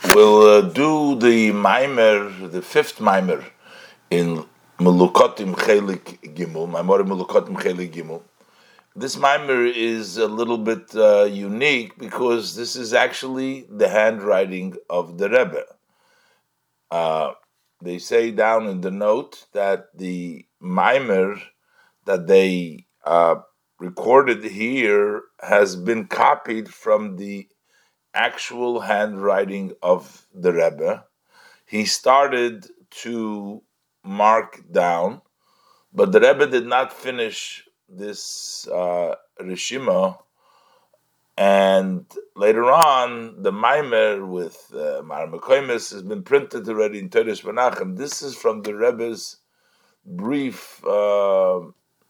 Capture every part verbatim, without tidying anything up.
We'll uh, do the mimer, the fifth mimer in Melukotim Chelik Gimel, Maimor Melukotim Chelik Gimel. This mimer is a little bit uh, unique because this is actually the handwriting of the Rebbe. Uh, they say down in the note that the mimer that they uh, recorded here has been copied from the actual handwriting of the Rebbe. He started to mark down, but the Rebbe did not finish this uh, Rishima, and later on, the Maimer with uh, Mar Mekoimis has been printed already in Teres Menachem. This is from the Rebbe's brief uh,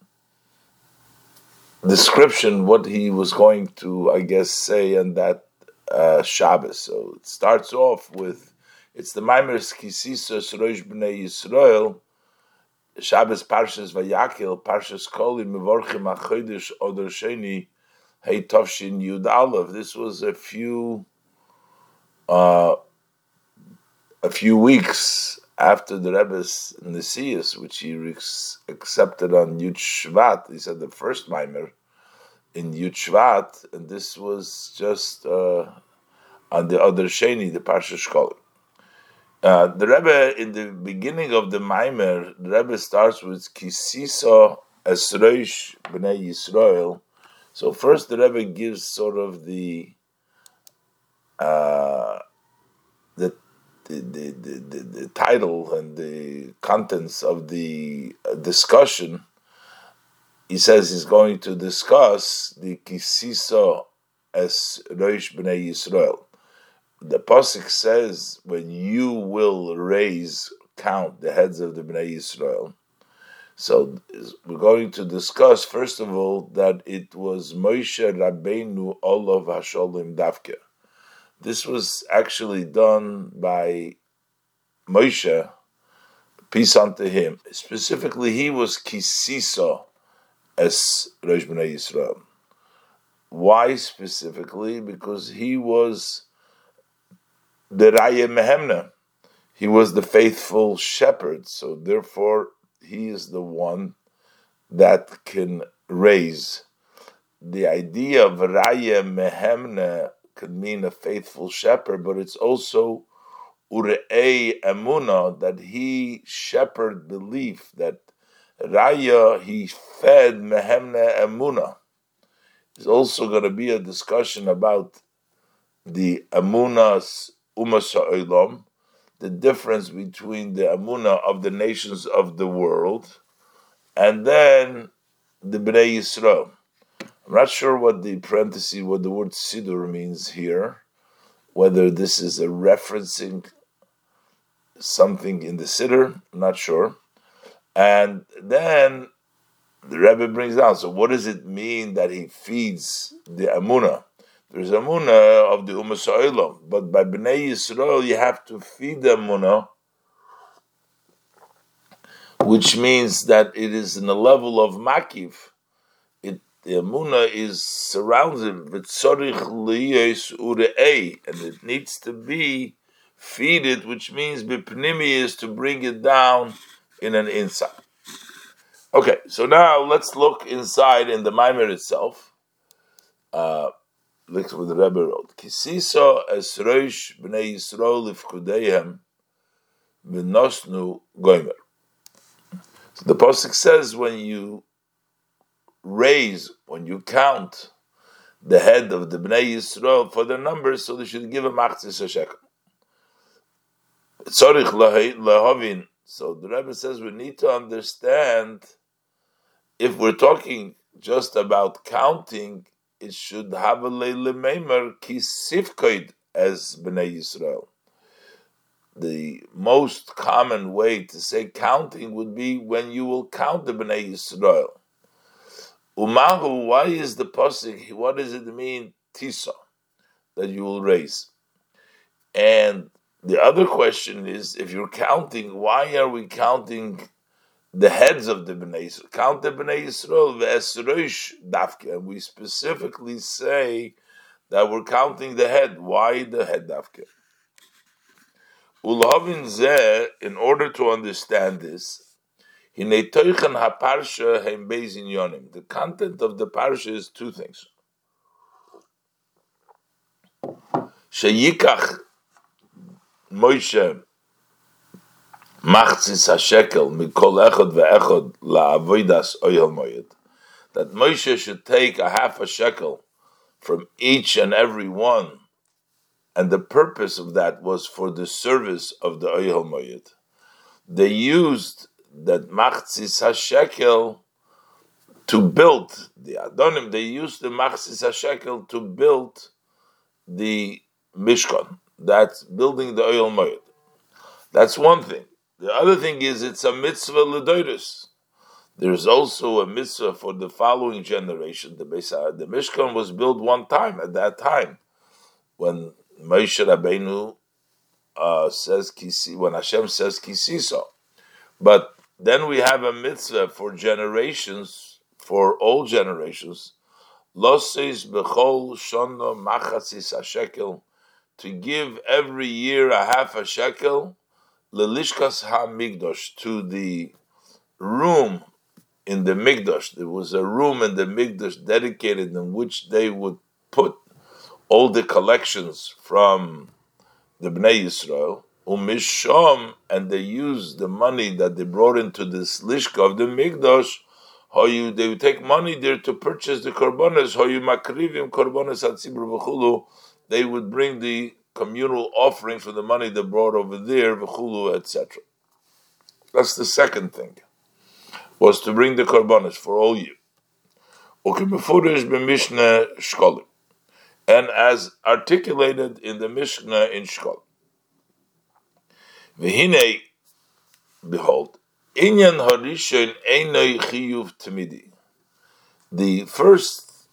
description, what he was going to, I guess, say on that uh, Shabbos. So it starts off with, it's the Maimer's Kisisos Rosh B'nai Yisrael, Shabbos Parshas Vayakil, Parshas Koli, Mevorchim HaChodesh Odor Sheni, Hey Tovshin Yud Aleph. This was a few, uh, a few weeks after the Rebbe's Nesius, which he re- accepted on Yud Shvat. He said the first Maimer in Yud Shvat, and this was just uh, on the other Sheni, the Parshas Koli. Uh, the Rebbe, in the beginning of the Maimer, the Rebbe starts with Kisiso Esroish B'nai Yisrael. So first the Rebbe gives sort of the uh, the, the, the, the, the title and the contents of the discussion. He says he's going to discuss the Kisiso Esroish B'nai Yisrael. The Pasuk says, when you will raise, count the heads of the Bnei Yisrael. So we're going to discuss, first of all, that it was Moshe Rabbeinu Olav Hasholim Davke. This was actually done by Moshe, peace unto him. Specifically, he was Kisiso as Rosh Bnei Yisrael. Why specifically? Because he was the Raya Mehemna. He was the faithful shepherd, so therefore he is the one that can raise. The idea of Raya Mehemna could mean a faithful shepherd, but it's also Urei Emuna, that he shepherd belief, that Raya, he fed Mehemna Emuna. There's also going to be a discussion about the Emunas Umas Ha'olam, the difference between the Amunah of the nations of the world and then the Bnei Yisrael. I'm not sure what the parenthesis, what the word Sidur means here, whether this is a referencing something in the Siddur, I'm not sure. And then the Rebbe brings down, so what does it mean that he feeds the Amunah? There's Amunah of the Umas Ha'olam, but by Bnei Yisrael you have to feed the Amunah, which means that it is in a level of Makiv. It, the Amunah is surrounded with Tzorich Liyos Urei, and it needs to be feeded, which means Bipnimi is to bring it down in an inside. Okay, so now let's look inside in the Maimer itself. Uh, Look what the Rebbe wrote. Kisiso es roish b'nei Yisrael lifkudeihem v'nosnu goimer. So the Pasuk says, when you raise, when you count the head of the Bnei Yisrael for their numbers, so they should give a machzis shekel. Tzorich lahavin. So the Rebbe says we need to understand, if we're talking just about counting, it should have a leile meimer ki sifkoid as Bnei Yisrael. The most common way to say counting would be when you will count the Bnei Yisrael. Umahu, why is the pasuk? What does it mean, tisa, that you will raise? And the other question is, if you're counting, why are we counting the heads of the Bnei Yisrael? Count the Bnei Yisrael ve'esroish dafke, and we specifically say that we're counting the head. Why the head dafke? Ulhavin zeh, in order to understand this, hinei toichen haparsha heim beis inyonim. The content of the parsha is two things. Sheyikach Moshe machzis hashekel mikol echad ve'echad la'avodas oyel moed. That Moshe should take a half a shekel from each and every one, and the purpose of that was for the service of the oyel moed. They used that machzis hashekel to build the Adonim. They used the machzis hashekel to build the Mishkan. That's building the oyel moed. That's one thing. The other thing is it's a mitzvah l'doros. There's also a mitzvah for the following generation. The Beis, the Mishkan was built one time at that time when Moshe Rabbeinu uh, says kisi, when Hashem says kisiso. But then we have a mitzvah for generations, for all generations, loseis bechol shono machasis hashekel, to give every year a half a shekel, lelishkas ha-migdosh, to the room in the Migdosh. There was a room in the Migdosh dedicated in which they would put all the collections from the Bnei Yisrael, umisham, and they used the money that they brought into this lishka of the Migdosh. How you they would take money there to purchase the korbanos. How you makrivim korbanos atzibur v'chulu. They would bring the communal offering for the money they brought over there, v'chulu, et cetera. That's the second thing, was to bring the korbanos for all year. And as articulated in the Mishnah in Shkol. V'hinei, behold, inyan harishon einoi chiyuv tamidi. The first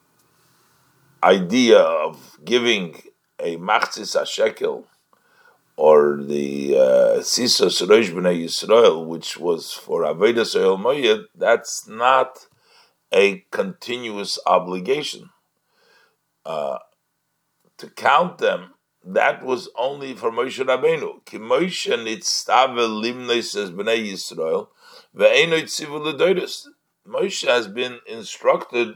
idea of giving a machzis hashekel, or the Sisos Rosh B'nai Yisrael, which was for Avodas Oyel Moed, that's not a continuous obligation. Uh, to count them, that was only for Moshe Rabbeinu. Ki Moshe nitztave limnos as B'nai Yisrael, ve'eino tzivu l'doros. Moshe has been instructed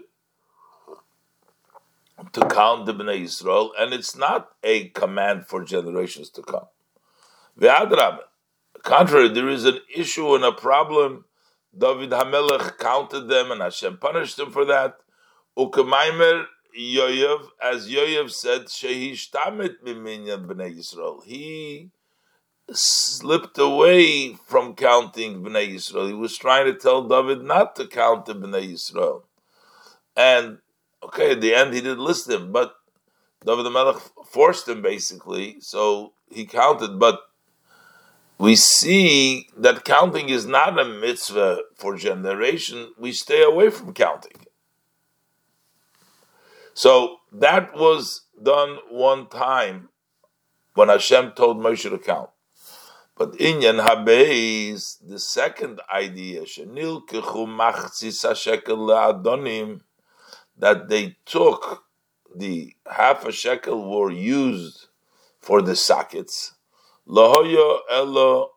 to count the B'nai Yisrael, and it's not a command for generations to come. Ve'adrab, contrary, there is an issue and a problem. David HaMelech counted them, and Hashem punished him for that. Ukemaimer Yoyev, as Yoyev said, Shehishtamet miminyan B'nai Yisrael. He slipped away from counting B'nai Yisrael. He was trying to tell David not to count the B'nai Yisrael. And, okay, at the end he didn't listen, but David HaMelech forced him basically, so he counted, but we see that counting is not a mitzvah for generation. We stay away from counting. So that was done one time when Hashem told Moshe to count. But inyan habeis, the second idea, shenil kechu machzis hashekel le'adonim, that they took the half a shekel were used for the sockets. Lahoyo elo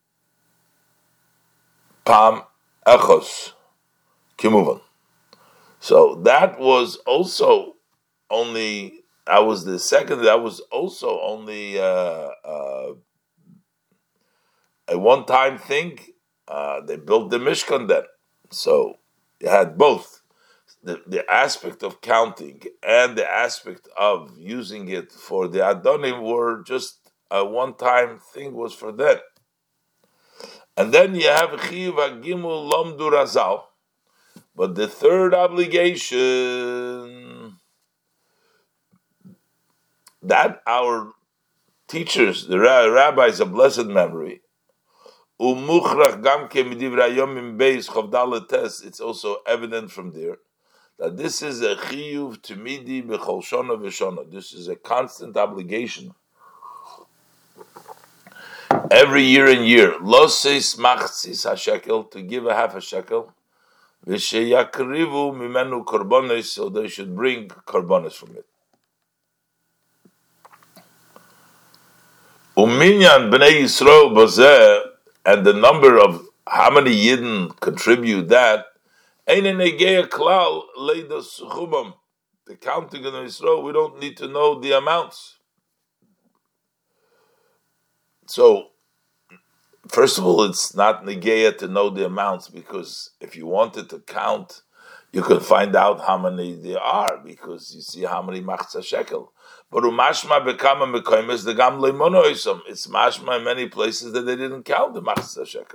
pam echos kimuvan. So that was also only, that was the second, that was also only uh, uh, a one-time thing. Uh, they built the Mishkan then. So you had both. The, the aspect of counting and the aspect of using it for the Adonim were just a one-time thing, was for them. And then you have Chiyuv HaGimul Lomdu Razal. But the third obligation, that our teachers, the rabbis of blessed memory, it's also evident from there that this is a chiyuv timidi b'chol shana v'shana. This is a constant obligation. Every year and year, losis machzis hashekel, to give a half a shekel, v'sheyakrivu mimenu korbanos, so they should bring korbanos from it. Uminyan b'nei Yisrael b'zeh, and the number of how many Yidden contribute that, ein negeya klal leidos chumam. The counting in Yisrael, we don't need to know the amounts. So, first of all, it's not negeya to know the amounts, because if you wanted to count, you could find out how many there are, because you see how many machzah shekel. But umashma bekama mekoymes the gam leimono isam. It's mashma in many places that they didn't count the machzah shekel.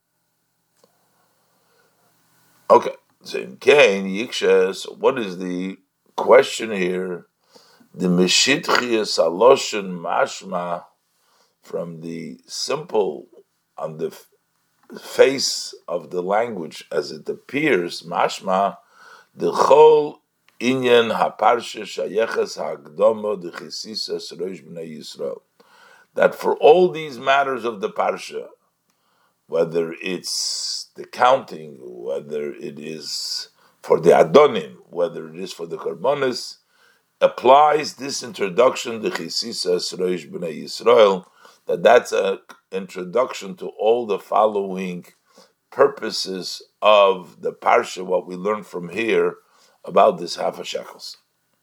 Okay, so in Cain yikshes, what is the question here? The meshitchias aloshen mashma, from the simple on the face of the language as it appears, mashma the whole inyan haparsha shayeches hagdomo the chisisas rosh bnei Yisrael, that for all these matters of the parsha, whether it's the counting, whether it is for the adonim, whether it is for the karbonis, applies this introduction, the chisisas rosh bnei Yisrael, that that's an introduction to all the following purposes of the parsha, what we learn from here about this half a shekels.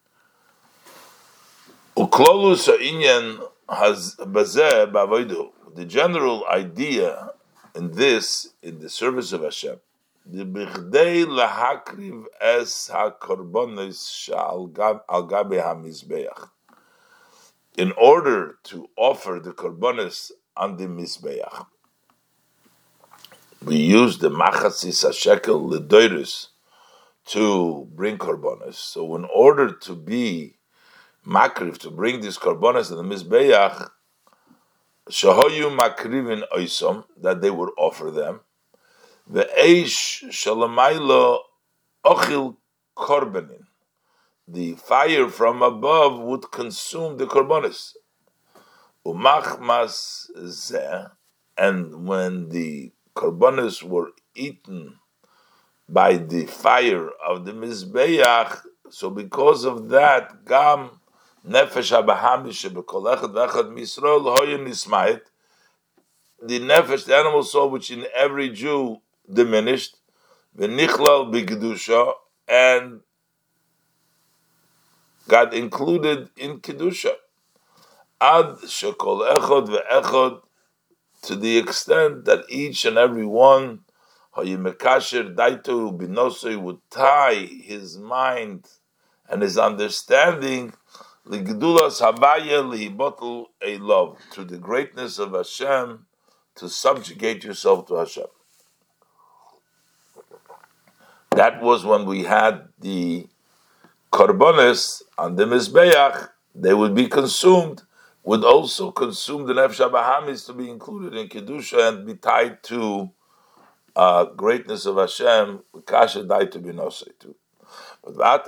Uklolus ha'inyan has bazeh b'avodah. The general idea in this, in the service of Hashem, the bichdei lahakriv es hakorbonos shal al gabe hamizbeach, in order to offer the korbanos on the mizbeach. We use the machatzis hashekel ledoirus to bring korbanos. So in order to be makriv, to bring these korbanos on the mizbeach, shahoyu makrivin oisom, that they would offer them, ve'eish shalamaylo ochil korbanin, the fire from above would consume the korbanos. Umachmas zeh, and when the korbanos were eaten by the fire of the mizbeach, so because of that, gam nefesh habahamish b'kol echad v'echad misrael hoyin nismayit, the nefesh, the animal soul, which in every Jew diminished, v'nichlal b'kedusha, and got included in kedusha. Ad shekol echad ve'echad, to the extent that each and every one, hayimekasher daitu binosoi, would tie his mind and his understanding ligdulas havaya lihibotel a love, to the greatness of Hashem, to subjugate yourself to Hashem. That was when we had the korbanos on the mizbeach. They would be consumed, would also consume the nefesh habahamis to be included in kedusha and be tied to uh, greatness of Hashem. Kasha died to be nosei too. But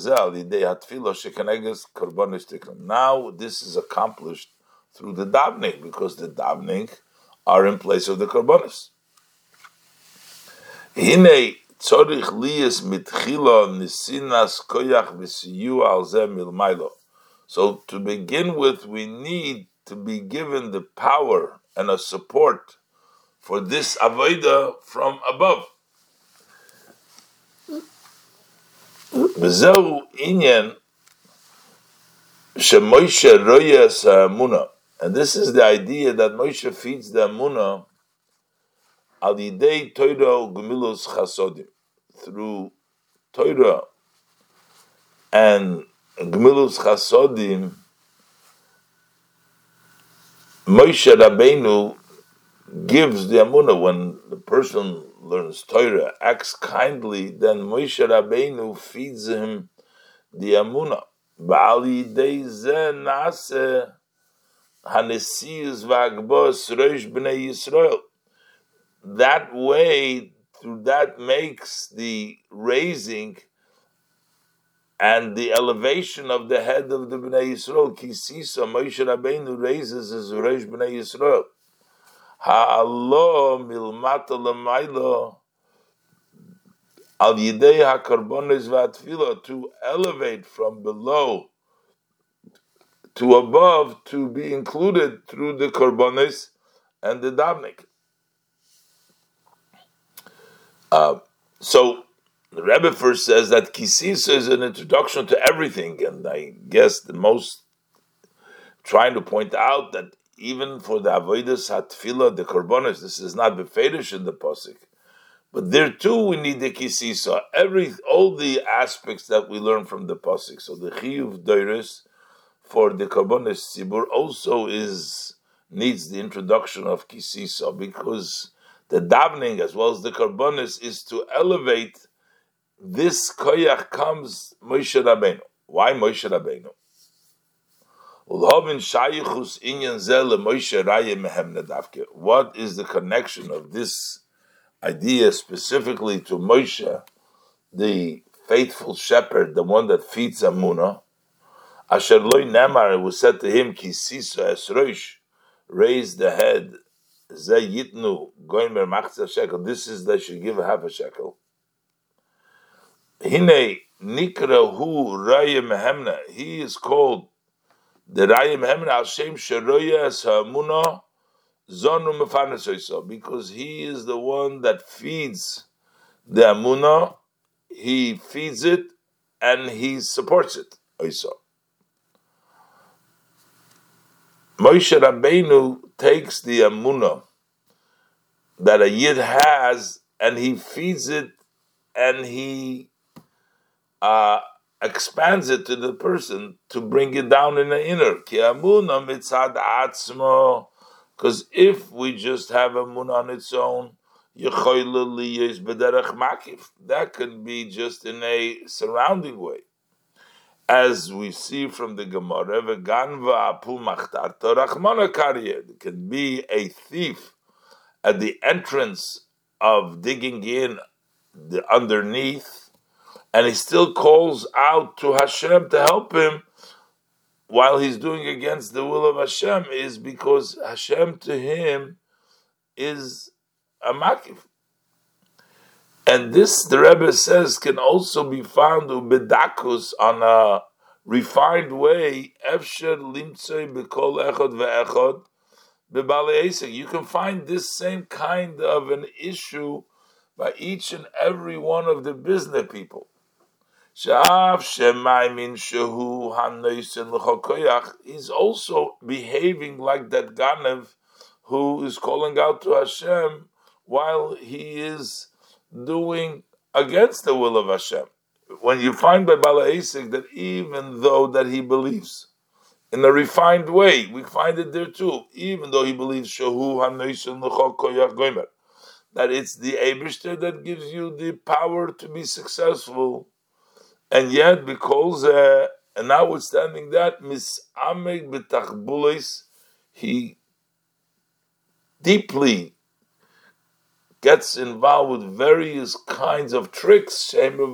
now this is accomplished through the davening, because the davening are in place of the korbanos. Hine tzorich liyes mitchila nisinas koyach v'siyu al zeh milmaylo. So to begin with, we need to be given the power and a support for this avodah from above. V'zehu inyan sheMoshe royes ha'emunah, and this is the idea that Moshe feeds the emunah al yidei Torah u'gemilos chasodim, through Torah and Gemilos Chasodim. Moshe Rabbeinu gives the emunah. When the person learns Torah, acts kindly, then Moshe Rabbeinu feeds him the emunah. Ba'al yidei zeh nase hanesiyus v'agbos rosh b'nei Yisrael. That way, through that makes the raising and the elevation of the head of the Bnei Yisrael. Kisisa Moshe Rabbeinu raises his Rosh Bnei Yisrael. Ha'alo milmata l'maylo al yidei ha'karbonos v'atfila, to elevate from below to above to be included through the korbanos and the davnik. Uh, so the Rebbe first says that kisisa is an introduction to everything, and I guess the most trying to point out that even for the avodas hatfila, the korbanos, this is not befedish in the pasuk, but there too we need the kisisa. Every all the aspects that we learn from the pasuk. So the chiyuv doiris for the korbanos tzibur also is needs the introduction of kisisa, because the davening as well as the korbanos is to elevate this koyach comes Moshe Rabbeinu. Why Moshe Rabbeinu? What is the connection of this idea specifically to Moshe, the faithful shepherd, the one that feeds Amunah? Asher loy nemar, it was said to him, Kisisa es roish, raise the head, ze yitnu, goimer machzah shekel, this is that should give a half a shekel. Hine nikra hu raya mehemna, he is called the raya mehemna al shem sheroya es ha'amunah zonu mefanes oiso, because he is the one that feeds the Amunah, he feeds it and he supports it oiso. Moshe Rabbeinu takes the Amunah that a Yid has and he feeds it and he uh, expands it to the person to bring it down in the inner. Ki Amunah mitzad atzmo, because if we just have Amunah on its own, that could be just in a surrounding way. As we see from the Gemara, it can be a thief at the entrance of digging in the underneath, and he still calls out to Hashem to help him while he's doing against the will of Hashem, is because Hashem to him is a makif. And this, the Rebbe says, can also be found ubedakus on a refined way. Efsher limtzoi bekol echad ve'echad bebali esek. You can find this same kind of an issue by each and every one of the business people. Sha'af shemaimin shehu hanoisen l'chokoyach. He's also behaving like that Ganev who is calling out to Hashem while he is doing against the will of Hashem. When you find by Bala Isik that even though that he believes in a refined way, we find it there too, even though he believes Shahu HaNoisen L'chol Koyach Goymer, that it's the Eibishter that gives you the power to be successful, and yet because uh, and notwithstanding that, Misameg B'tachbulis, he deeply gets involved with various kinds of tricks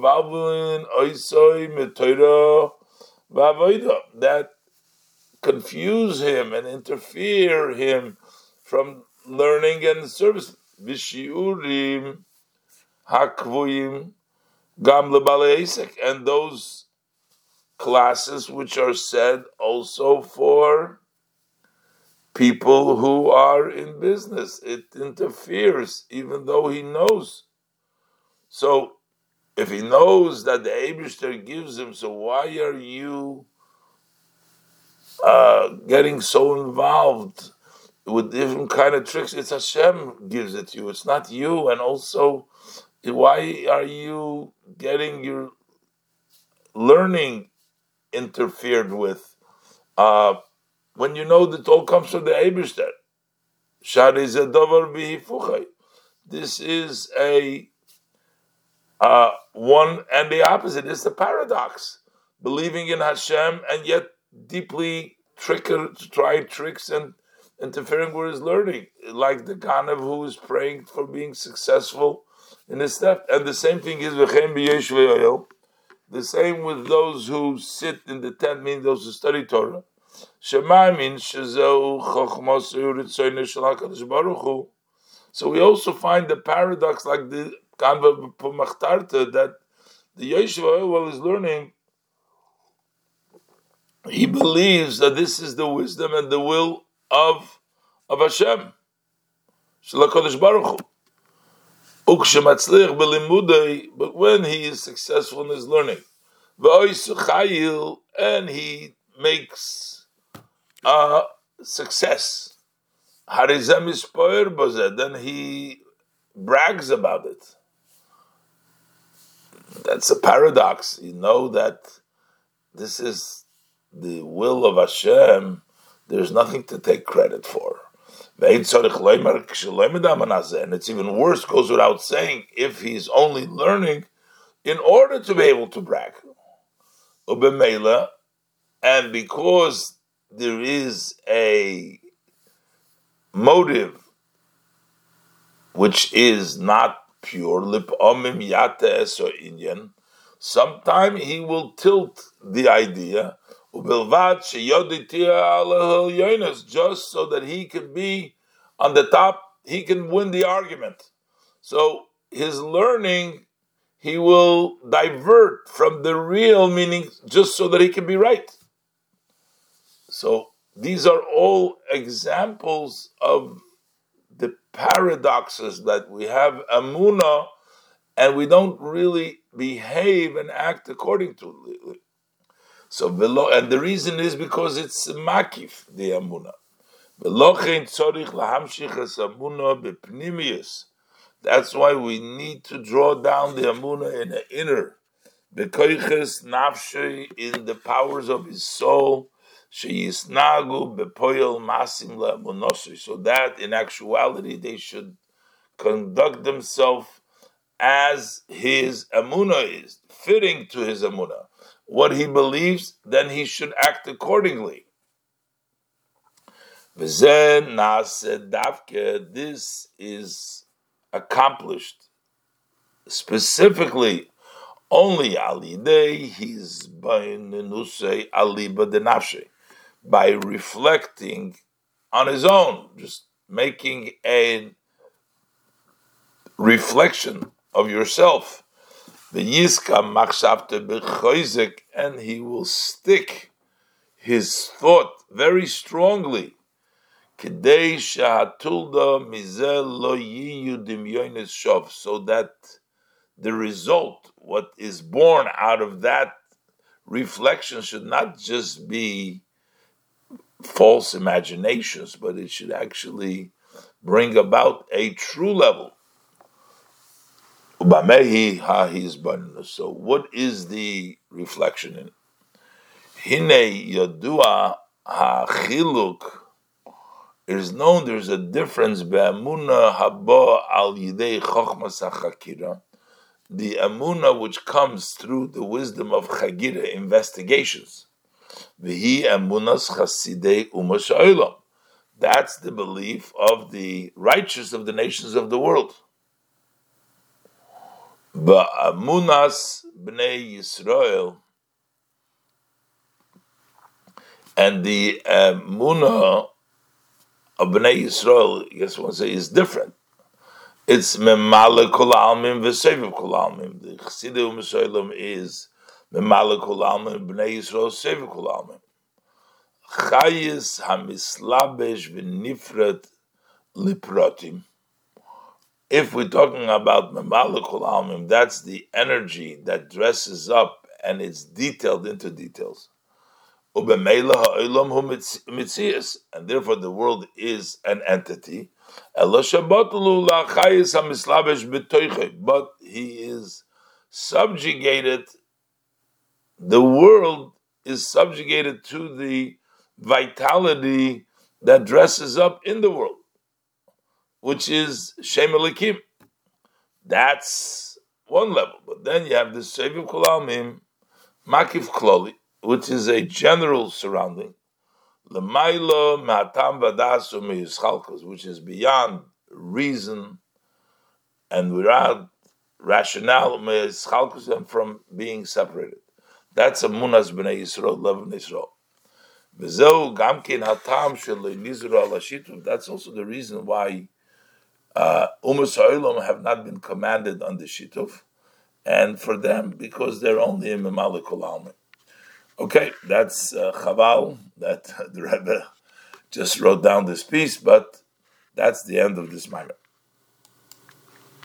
that confuse him and interfere him from learning and service. Vishiurim hakvuyim gam lebale isek, and those classes which are said also for people who are in business. It interferes, even though he knows. So, if he knows that the Eibishter gives him, so why are you uh, getting so involved with different kind of tricks? It's Hashem gives it to you. It's not you. And also, why are you getting your learning interfered with? Uh, when you know that all comes from the Eibishter. This is a uh, one and the opposite. It's the paradox. Believing in Hashem and yet deeply tricker, trying tricks and interfering with his learning. Like the Ganev who is praying for being successful in his step. And the same thing is the same with those who sit in the tent, meaning those who study Torah. So we also find the paradox, like the Kanva Pumachtarta, that the Yeshiva while is learning he believes that this is the wisdom and the will of of Hashem, Shalakodesh Baruch Hu. But when he is successful in his learning, and he makes a success, then he brags about it. That's a paradox. You know that this is the will of Hashem. There's nothing to take credit for. And it's even worse, goes without saying, if he's only learning in order to be able to brag. And because there is a motive which is not pure, sometimes he will tilt the idea, just so that he can be on the top, he can win the argument. So his learning, he will divert from the real meaning just so that he can be right. So these are all examples of the paradoxes that we have Amunah, and we don't really behave and act according to it. So below, and the reason is because it's makif, the Amunah. That's why we need to draw down the Amunah in the inner, in the powers of his soul, so that in actuality they should conduct themselves as his Amunah is, fitting to his Amunah. What he believes, then he should act accordingly. This is accomplished specifically only by reflecting on his own, just making a reflection of yourself. And he will stick his thought very strongly, so that the result, what is born out of that reflection, should not just be false imaginations, but it should actually bring about a true level. So what is the reflection in it? Hine yadua hachiluk. It is known there's a difference be'amuna haba al yidei chochmas hachakira, the amuna which comes through the wisdom of chagira, investigations. V'hi amunas chasidei umas ha'olam. That's the belief of the righteous of the nations of the world. Ba'amunas bnei Yisrael, and the amuna of Bnei Yisrael, I guess one say, is different. It's memale kol almim v'seviv kol almim. The Chassidei U'Mesholim is memale kol almim, Bnei Yisrael seviv kol almim. Chayis hamislabesh v'nifret liprotim. If we're talking about memale kol almim, that's the energy that dresses up and it's detailed into details. And therefore the world is an entity, but he is subjugated, the world is subjugated to the vitality that dresses up in the world, which is Shem Elikim. That's one level. But then you have the Seviv Kol Almim, Makif Kloli, which is a general surrounding, L'maylo ma'atam v'dasu me'yischalkos, which is beyond reason and without rationale me'yischalkos, and from being separated. That's a munas b'nei Yisrael, love of Yisrael. V'zeu gamkin hatam shel nizru al hashituv. That's also the reason why uh, Umas ha'olam have not been commanded on the shituf, and for them because they're only in memale kol almim. Okay, that's uh, Chaval that the Rebbe just wrote down this piece, but that's the end of this mimer.